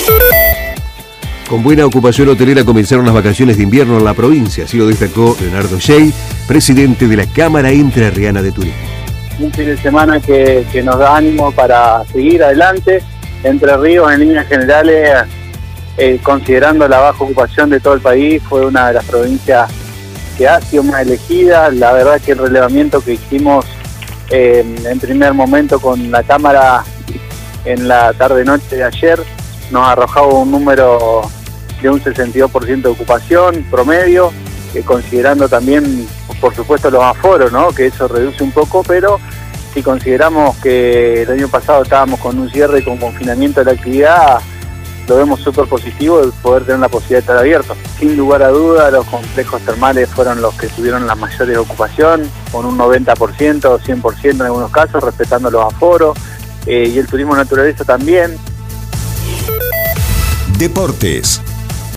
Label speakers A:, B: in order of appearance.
A: Con buena ocupación hotelera comenzaron las vacaciones de invierno en la provincia, así lo destacó Leonardo Shey, presidente de la Cámara Entrerriana de Turismo.
B: Un fin de semana que nos da ánimo para seguir adelante. Entre Ríos, en líneas generales, considerando la baja ocupación de todo el país, fue una de las provincias que ha sido más elegida. La verdad que el relevamiento que hicimos en primer momento con la Cámara en la tarde-noche de ayer nos arrojaba un número de un 62% de ocupación promedio, considerando también, por supuesto, los aforos, ¿no? Que eso reduce un poco, pero si consideramos que el año pasado estábamos con un cierre con confinamiento de la actividad, lo vemos súper positivo de poder tener la posibilidad de estar abiertos. Sin lugar a duda, los complejos termales fueron los que tuvieron la mayor ocupación, con un 90%, 100% en algunos casos, respetando los aforos, y el turismo naturaleza también.
C: Deportes.